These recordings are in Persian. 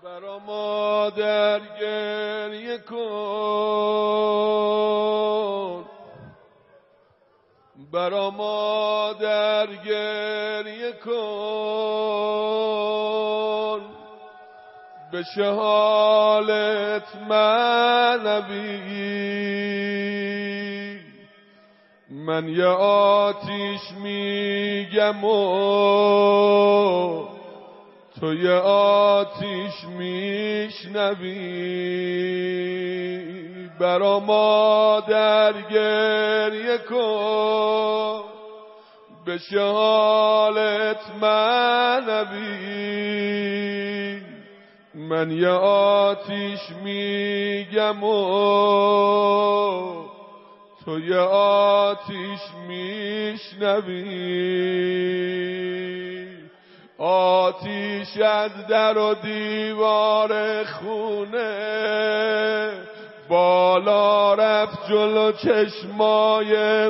برا مادر گریه کن، برا مادر گریه کن، بشه حالت معنوی. من یه آتیش میگم و تو یه آتیش میشنوی. برا مادر گریه کن، بشه حالت معنوی. من یه آتیش میگم و تو یه آتیش میشنوی. آتیش از در و دیوار خونه بالا رفت جلو چشمای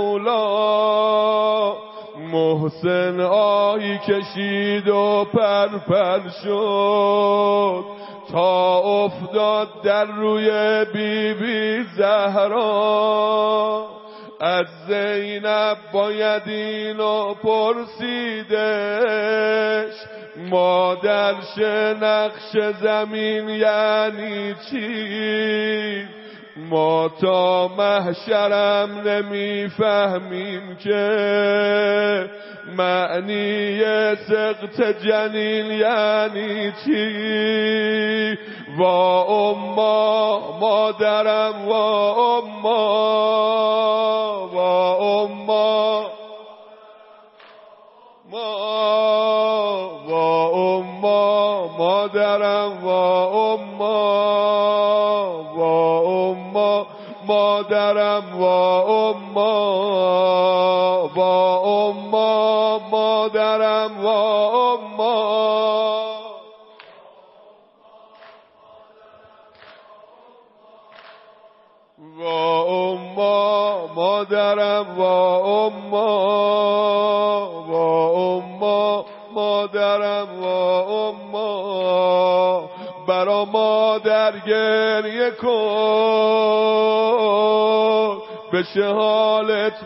مولا. محسن آهی کشید و پرپر شد تا افتاد در روی بی زهرا. از زینب باید اینو پرسیدش، مادرش نقش زمین یعنی چی؟ ما تا محشرم نمیفهمیم که معنی سقط جنین یعنی چی. وا اما مادرم، وا اما، وا اما، وا اما مادرم، وا اما، وا اما مادرم، وا اما، وا اما مادرم، وا اما. وا اما مادرم، وا اما، وا اما مادرم، وا اما. برا مادر گریه کن، بشه حالت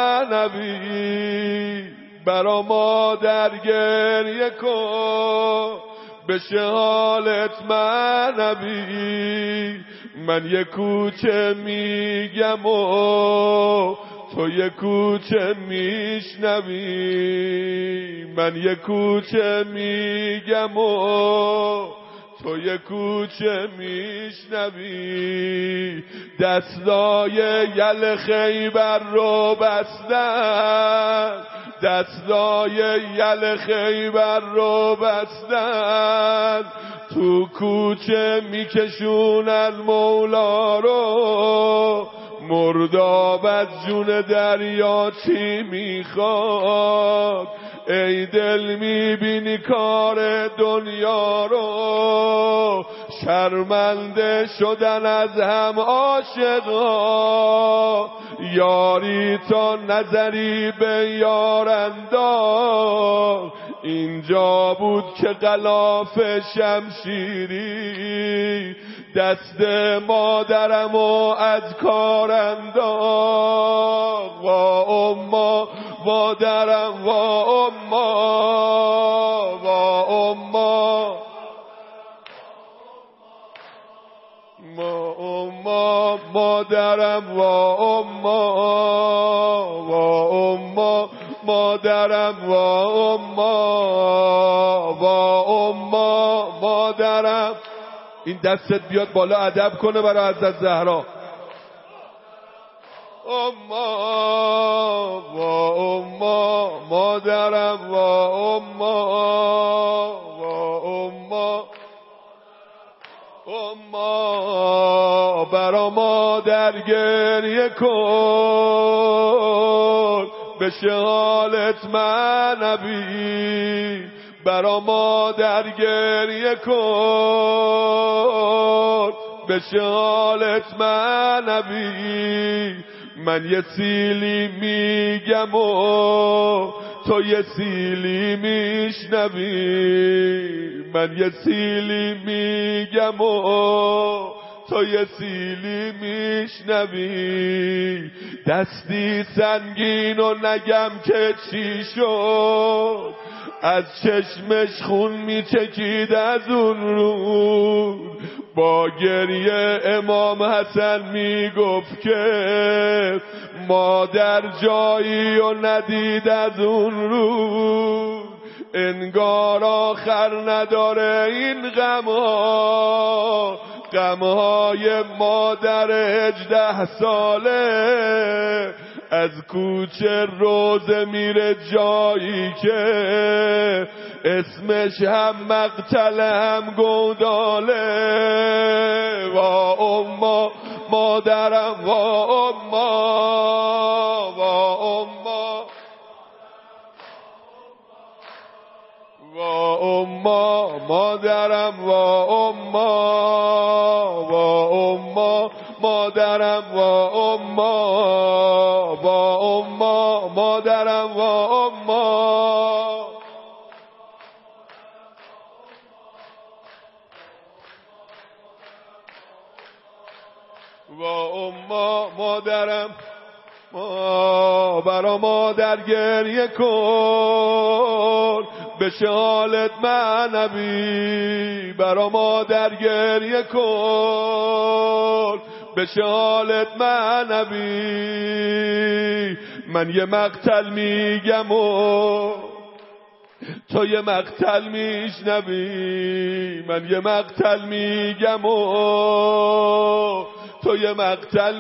معنوی. برا مادر گریه کن، بشه حالت معنوی. من یه کوچه میگم و تو یه کوچه میشنوی. من یه کوچه میگم و تو یه کوچه میشنوی. دستای یل خیبر رو بستن، دستای یل خیبر رو بستن. تو کوچه میکشونن مولا رو، مرداب از جون دریا چی میخواد؟ ای دل میبینی کار دنیا رو، شرمنده شدن از هم عاشقا. یاری تا نظری به یار انداخت، اینجا بود که غلاف شمشیری دست مادرمو از کار انداخت. وا اما مادرم، وا اما، وا اما، وا اما مادرم، وا اما، وا اما مادرم، وا اما، وا اما مادرم. این دستت بیاد بالا ادب کنه برای حضرت زهرا. اما، وا اما مادرم، وا اما، وا اما، اما. برا مادر گریه کن، بشه حالت معنوی. برا مادر گریه کن، بشه حالت معنوی. من یه سیلی میگم و تو یه سیلی میشنوی، من یه سیلی میگم و تو یه سیلی میشنوی. دستی سنگین و نگم که چی شد، از چشمش خون میچکید از اون رو. با گریه امام حسن میگفت که مادر جایی و ندید از اون رو. انگار آخر نداره این غمها، غمهای مادر 18 ساله. از کوچه روزه میره جایی که اسمش هم مقتل هم گوداله. وا اما مادرم، وا اما، وا اما، وا اما مادرم، وا اما، وا اما مادرم، وا اما، وا اما مادرم، وا اما. وا اما مادرم، برا مادر گریه کن بشه حالت معنوی. برا مادر گریه کن بشه حالت معنوی. من یه مقتل میگم و تو یه مقتل میشنوی. من یه مقتل میگم و تو یه مقتل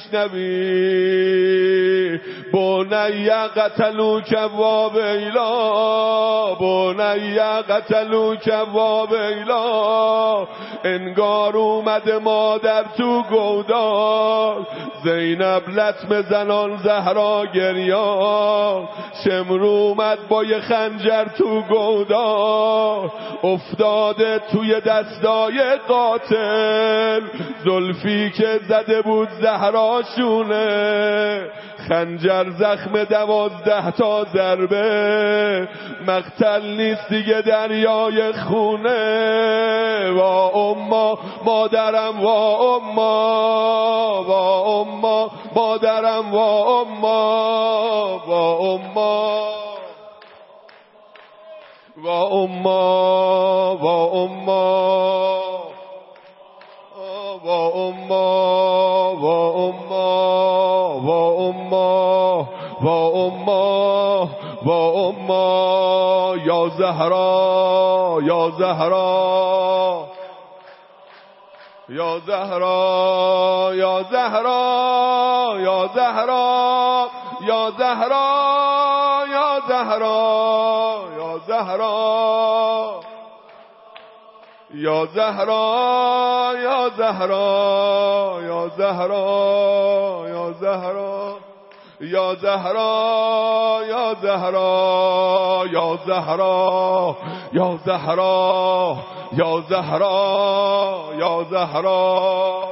میشنوی. بنی قتلوک و ویلا، بنی قتلوک و ویلا. انگار اومده مادر تو گودال، زینب لطم زنان زهرا گریان. شمر اومد با یه خنجر تو گودال، افتاده توی دستای قاتل. زلفی که زده بود زهراشونه، خنجر زخم 12 تا ضربه. مقتل نیست دیگه دریای خونه. وا اما مادرم، وا اما، وا اما مادرم، وا اما، وا اما، وا اما، وا اما، وا اما، وا اما، وا اما، وا اما، وا اما. یا زهرا، یا زهرا، یا زهرا، یا زهرا، یا زهرا، یا زهرا، یا زهرا، یا زهرا، یا زهرا، یا زهرا، یا زهرا، یا زهرا، یا زهرا، یا زهرا، یا زهرا، یا زهرا، یا زهرا، یا زهرا.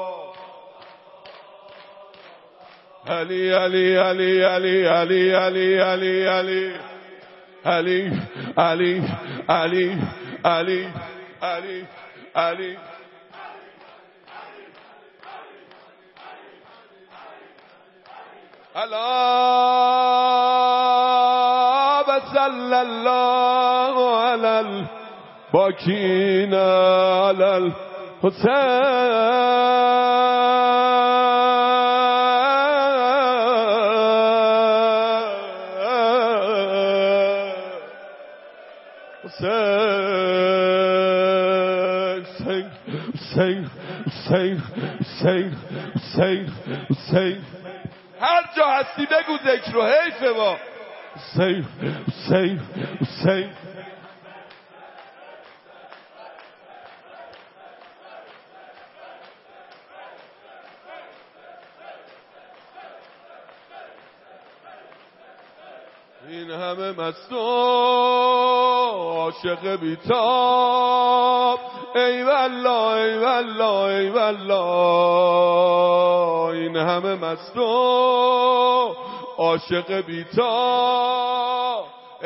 علی علی علی علی علی علی علی علی علی علی علی علی علی علی. الا بصل الله علی الباکین علی الحسین. هر جا هستی بگو ذکر رو، حیفه با حسین حسین حسین. این همه مست و عاشق بیتاب، ای والله ای والله ای والله. این همه مست و عاشق بیتاب،